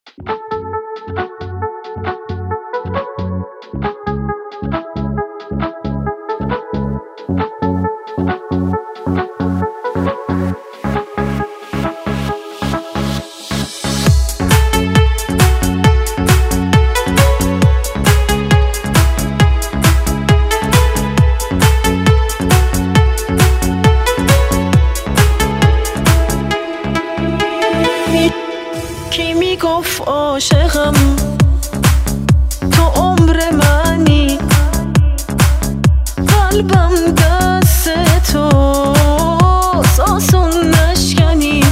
کی میگفت عاشقم تو عمر منی، قلبم دست توست آسون نشکنی.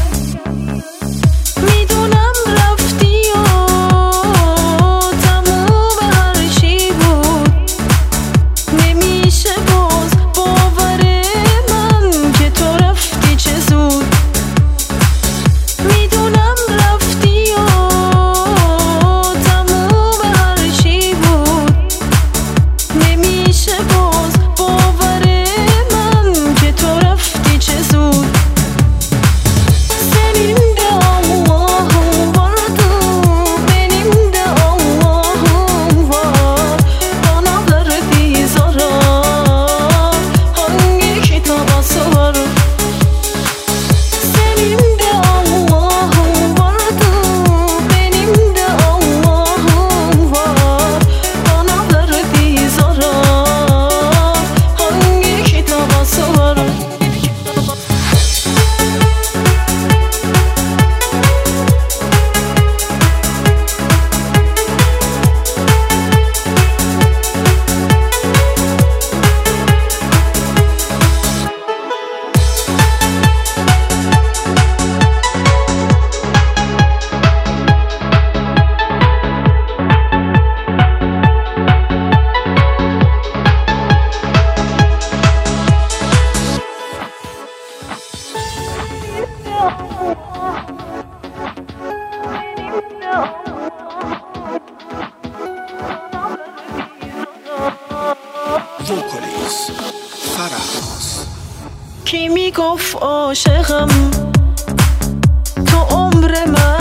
میدونم رفتی و تموم هر چی بود، نمیشه باز باور من که تو رفتی چه زود. میدونم رفتی و تموم هر چی بود، نمیشه باز باور من که تو رفتی چه زود. Senin de Allah'ın vardı, benim de Allah'ım var. Bana verdiği zarar hangi kitaba sığar? Senin de Allah'ın vardı, benim de Allah'ım var. Bana verdiği zarar hangi kitaba sığar? Vocalist Faraz. کی میگفت عاشقم تو عمر من